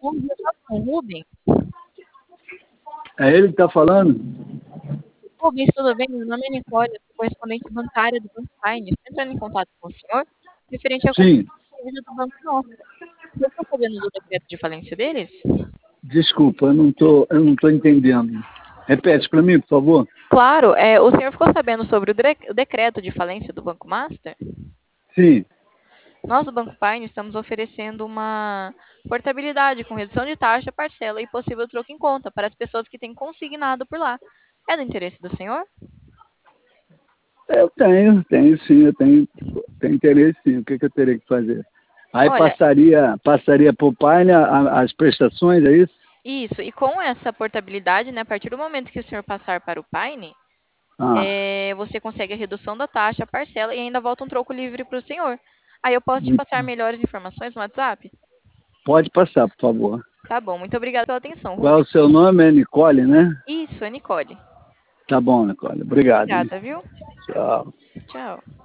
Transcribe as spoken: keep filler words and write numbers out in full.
Bom dia, falo com o Rubens. É ele que está falando? Rubens, tudo bem? Meu nome é Nicole, eu sou correspondente bancária do Banco Pine. Estou entrando em contato com o senhor, referente ao Sim. dívida do Banco Nossa. Você está sabendo do decreto de falência deles? Desculpa, eu não tô, eu não tô entendendo. Repete para mim, por favor. Claro, é, o senhor ficou sabendo sobre o, dre- o decreto de falência do Banco Master? Sim. Nós, do Banco Pine, estamos oferecendo uma portabilidade com redução de taxa, parcela e possível troco em conta para as pessoas que têm consignado por lá. É do interesse do senhor? Eu tenho, tenho sim, eu tenho, tenho interesse sim. O que, que eu teria que fazer? Aí Olha, passaria, passaria para o pai as prestações, é isso? isso, e com essa portabilidade, né, a partir do momento que o senhor passar para o Pine, Ah, é, você consegue a redução da taxa, a parcela e ainda volta um troco livre para o senhor. Aí eu posso te muito- passar melhores informações no WhatsApp? pode passar, por favor. Tá bom, muito obrigada pela atenção, Qual é o Rubens. seu nome? É Nicole, né? Isso, é Nicole. Tá bom, Nicole. Obrigado, hein? Obrigada, viu? Tchau. Tchau.